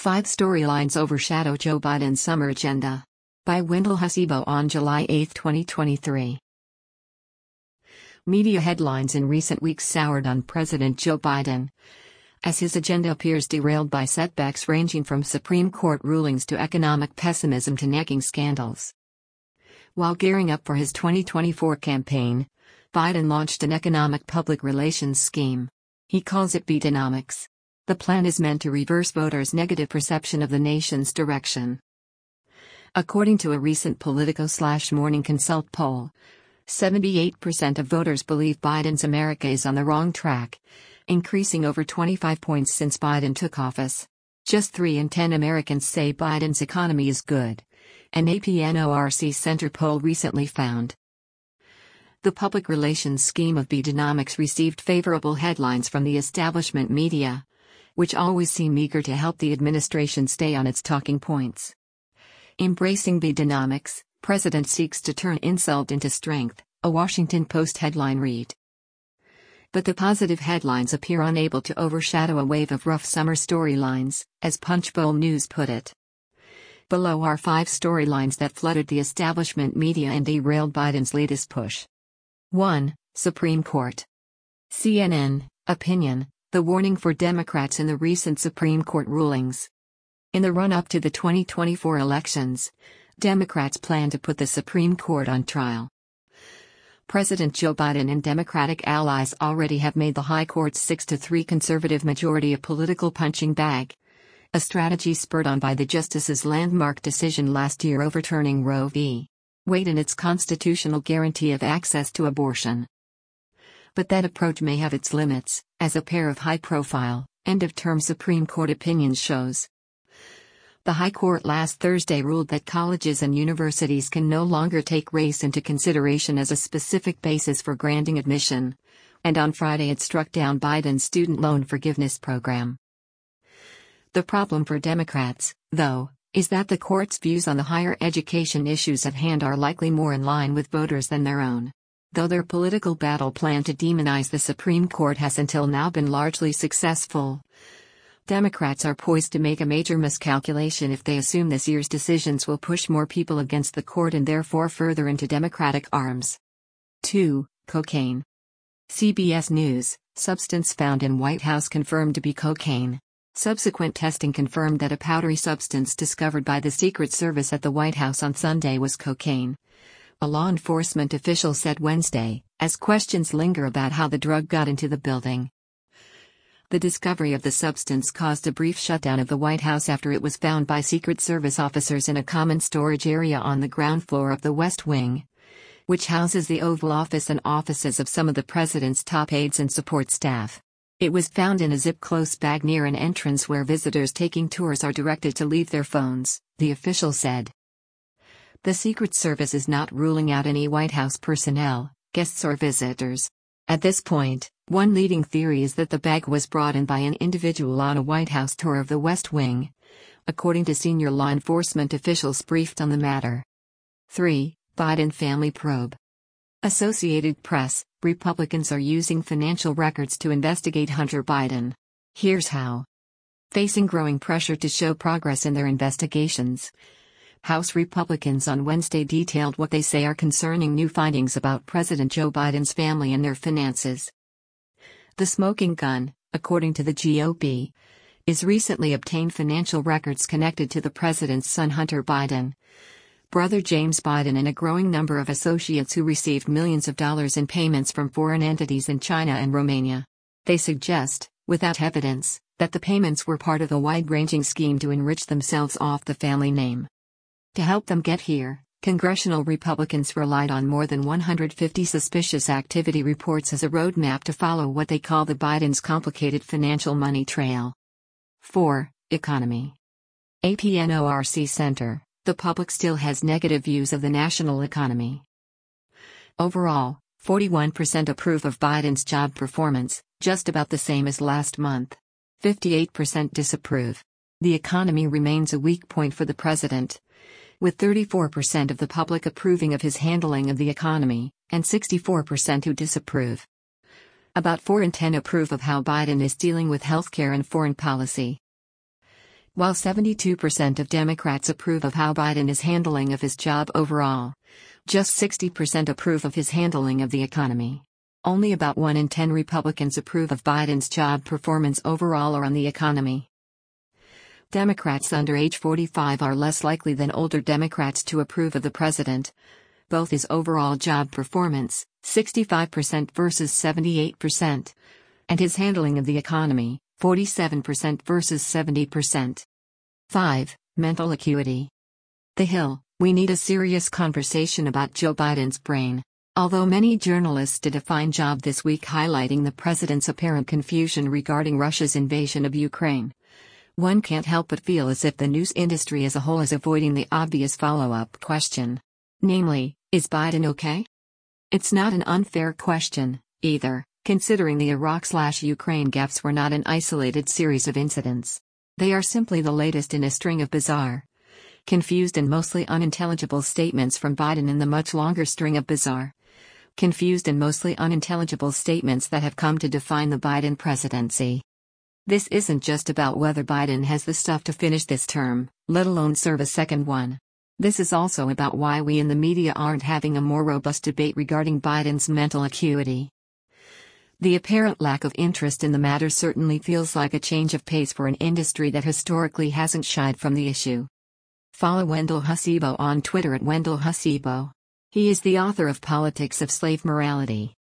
5 Storylines Overshadow Joe Biden's Summer Agenda. By Wendell Hasibo on July 8, 2023. Media headlines in recent weeks soured on President Joe Biden, as his agenda appears derailed by setbacks ranging from Supreme Court rulings to economic pessimism to nagging scandals. While gearing up for his 2024 campaign, Biden launched an economic public relations scheme. He calls it Bidenomics. The plan is meant to reverse voters' negative perception of the nation's direction. According to a recent Politico/Morning Consult poll, 78% of voters believe Biden's America is on the wrong track, increasing over 25 points since Biden took office. Just 3 in 10 Americans say Biden's economy is good, an APNORC Center poll recently found. The public relations scheme of Bidenomics received favorable headlines from the establishment media, which always seem eager to help the administration stay on its talking points. Embracing Bidenomics, President seeks to turn insult into strength, a Washington Post headline read. But the positive headlines appear unable to overshadow a wave of rough summer storylines, as Punchbowl News put it. Below are 5 storylines that flooded the establishment media and derailed Biden's latest push. 1. Supreme Court. CNN, opinion. The warning for Democrats in the recent Supreme Court rulings. In the run-up to the 2024 elections, Democrats plan to put the Supreme Court on trial. President Joe Biden and Democratic allies already have made the High Court's 6-3 conservative majority a political punching bag, a strategy spurred on by the justice's landmark decision last year overturning Roe v. Wade and its constitutional guarantee of access to abortion. But that approach may have its limits, as a pair of high-profile, end-of-term Supreme Court opinions shows. The High Court last Thursday ruled that colleges and universities can no longer take race into consideration as a specific basis for granting admission, and on Friday it struck down Biden's student loan forgiveness program. The problem for Democrats, though, is that the court's views on the higher education issues at hand are likely more in line with voters than their own. Though their political battle plan to demonize the Supreme Court has until now been largely successful, Democrats are poised to make a major miscalculation if they assume this year's decisions will push more people against the court and therefore further into Democratic arms. 2. Cocaine. CBS News, substance found in White House confirmed to be cocaine. Subsequent testing confirmed that a powdery substance discovered by the Secret Service at the White House on Sunday was cocaine, a law enforcement official said Wednesday, as questions linger about how the drug got into the building. The discovery of the substance caused a brief shutdown of the White House after it was found by Secret Service officers in a common storage area on the ground floor of the West Wing, which houses the Oval Office and offices of some of the president's top aides and support staff. It was found in a zip-close bag near an entrance where visitors taking tours are directed to leave their phones, the official said. The Secret Service is not ruling out any White House personnel, guests or visitors. At this point, one leading theory is that the bag was brought in by an individual on a White House tour of the West Wing, according to senior law enforcement officials briefed on the matter. 3. Biden family probe. Associated Press, Republicans are using financial records to investigate Hunter Biden. Here's how. Facing growing pressure to show progress in their investigations, House Republicans on Wednesday detailed what they say are concerning new findings about President Joe Biden's family and their finances. The smoking gun, according to the GOP, is recently obtained financial records connected to the president's son Hunter Biden, brother James Biden, and a growing number of associates who received millions of dollars in payments from foreign entities in China and Romania. They suggest, without evidence, that the payments were part of a wide-ranging scheme to enrich themselves off the family name. To help them get here, congressional Republicans relied on more than 150 suspicious activity reports as a roadmap to follow what they call the Biden's complicated financial money trail. 4. Economy. APNORC Center, the public still has negative views of the national economy. Overall, 41% approve of Biden's job performance, just about the same as last month. 58% disapprove. The economy remains a weak point for the president, with 34% of the public approving of his handling of the economy, and 64% who disapprove. About 4 in 10 approve of how Biden is dealing with healthcare and foreign policy. While 72% of Democrats approve of how Biden is handling of his job overall, just 60% approve of his handling of the economy. Only about 1 in 10 Republicans approve of Biden's job performance overall or on the economy. Democrats under age 45 are less likely than older Democrats to approve of the president, both his overall job performance, 65% versus 78%, and his handling of the economy, 47% versus 70%. 5. Mental acuity. The Hill, we need a serious conversation about Joe Biden's brain. Although many journalists did a fine job this week highlighting the president's apparent confusion regarding Russia's invasion of Ukraine, one can't help but feel as if the news industry as a whole is avoiding the obvious follow-up question. Namely, is Biden okay? It's not an unfair question, either, considering the Iraq/Ukraine gaffes were not an isolated series of incidents. They are simply the latest in a string of bizarre, confused and mostly unintelligible statements from Biden in the much longer string of bizarre, confused and mostly unintelligible statements that have come to define the Biden presidency. This isn't just about whether Biden has the stuff to finish this term, let alone serve a second one. This is also about why we in the media aren't having a more robust debate regarding Biden's mental acuity. The apparent lack of interest in the matter certainly feels like a change of pace for an industry that historically hasn't shied from the issue. Follow Wendell Hasibo on Twitter at Wendell Hasibo. He is the author of Politics of Slave Morality,